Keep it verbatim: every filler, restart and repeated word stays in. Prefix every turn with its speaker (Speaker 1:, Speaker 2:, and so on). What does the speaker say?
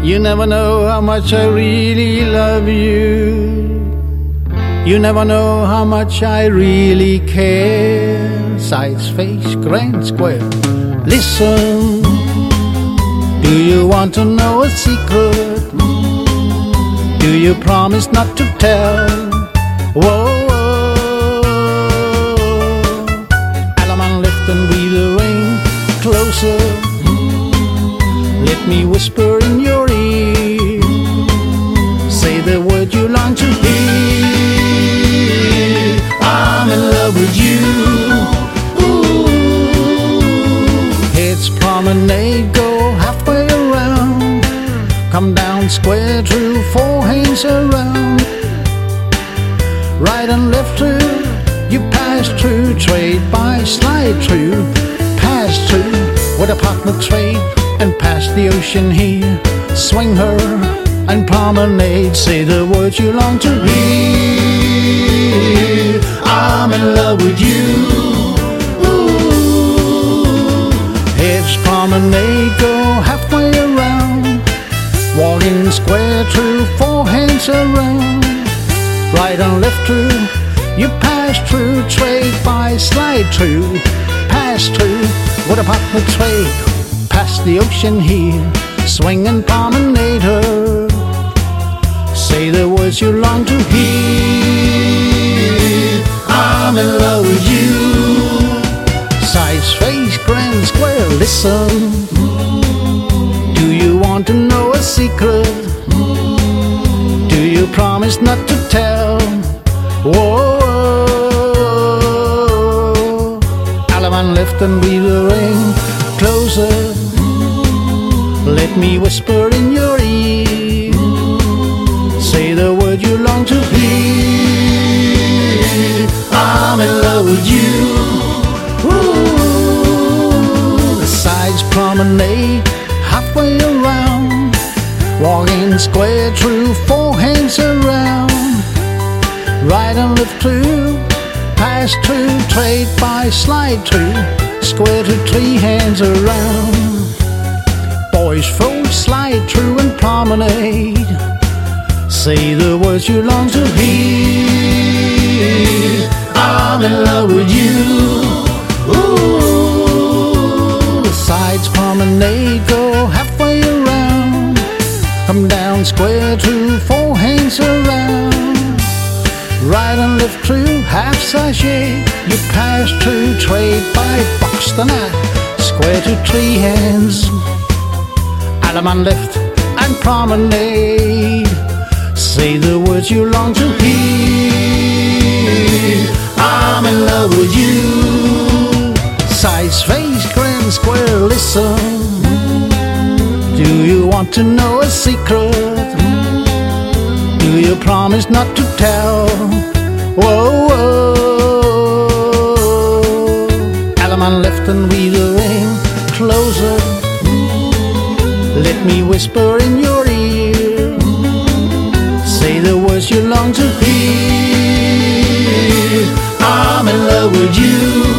Speaker 1: You never know how much I really love you. You never know how much I really care. Size, face, grand, square. Listen, do you want to know a secret? Do you promise not to tell? Whoa, whoa. Alaman, lift and we the rain closer. Let me whisper in your ear. Say the word you long to hear. I'm in love with you. Ooh. It's promenade, go halfway around. Come down square through, four hands around. Right and left through, you pass through. Trade by, slide through, pass through. With a partner trade and pass the ocean here. Swing her and promenade. Say the words you long to hear. I'm in love with you. Ooh. It's promenade, go halfway around. Walking square through, four hands around. Right and left through, you pass through. Trade by, slide through, pass through. With a partner trade, past the ocean here. Swing and promenade her. Say the words you long to hear. I'm in love with you. Size, face, grand, square, listen. Do you want to know a secret? Do you promise not to tell? Whoa, Alaman, lift and we the ring closer. Let me whisper in your ear. Say the word you long to hear. I'm in love with you. Ooh. The sides promenade halfway around. Walking square through, four hands around. Right and left through, pass through. Trade by, slide through. Square to three hands around. Boys fold, slide through and promenade. Say the words you long to hear. I'm in love with you. Ooh. The sides promenade, go halfway around. Come down square through, four hands around. Right and left through, half sachet. You pass through, trade by, box the knot. Square to three hands. Alaman, lift and promenade. Say the words you long to hear. I'm in love with you. Size, face, grand, square, listen. Do you want to know a secret? Do you promise not to tell? Whoa, whoa. Alaman, lift and we the ring closer. Let me whisper in your ear. Say the words you long to hear. I'm in love with you.